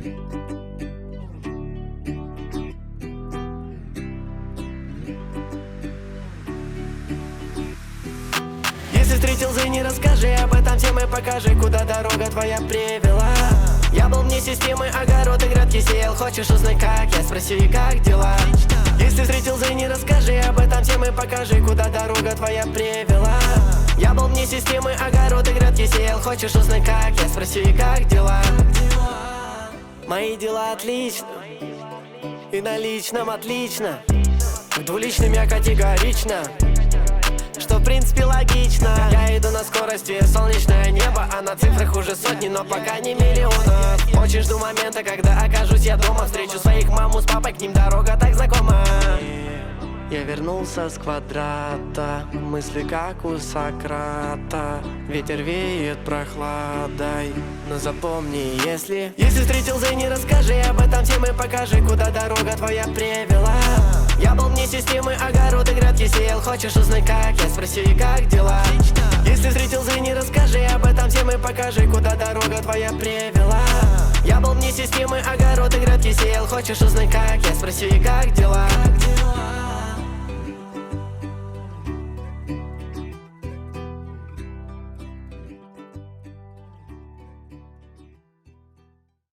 Если встретил Зэни, расскажи об этом всем и покажи, куда дорога твоя привела. Я был вне системы, огород и грядки сеял. Хочешь узнать как? Я спроси, и как дела? Если встретил Зэни, расскажи об этом всем и покажи, куда дорога твоя привела. Я был вне системы, огород и грядки сеял. Хочешь узнать как? Я спроси, и как дела? Мои дела отлично, и на личном отлично. В двуличном я категорично, что в принципе логично. Я иду на скорости, солнечное небо, а на цифрах уже сотни, но пока не миллионов. Очень жду момента, когда окажусь я дома. Встречу своих маму с папой, к ним дорога так знакома. Я вернулся с квадрата, мысли как у Сократа. Ветер веет прохладой, но запомни, если встретил Зэни, расскажи об этом всем и покажи, куда дорога твоя привела. Я был вне системы, огород и грядки сеял. Хочешь узнать как? Я спроси, и как дела? Если встретил Зэни, расскажи об этом всем и покажи, куда дорога твоя привела. Я был вне системы, огород и грядки сеял. Хочешь узнать как? Я спроси, и как дела?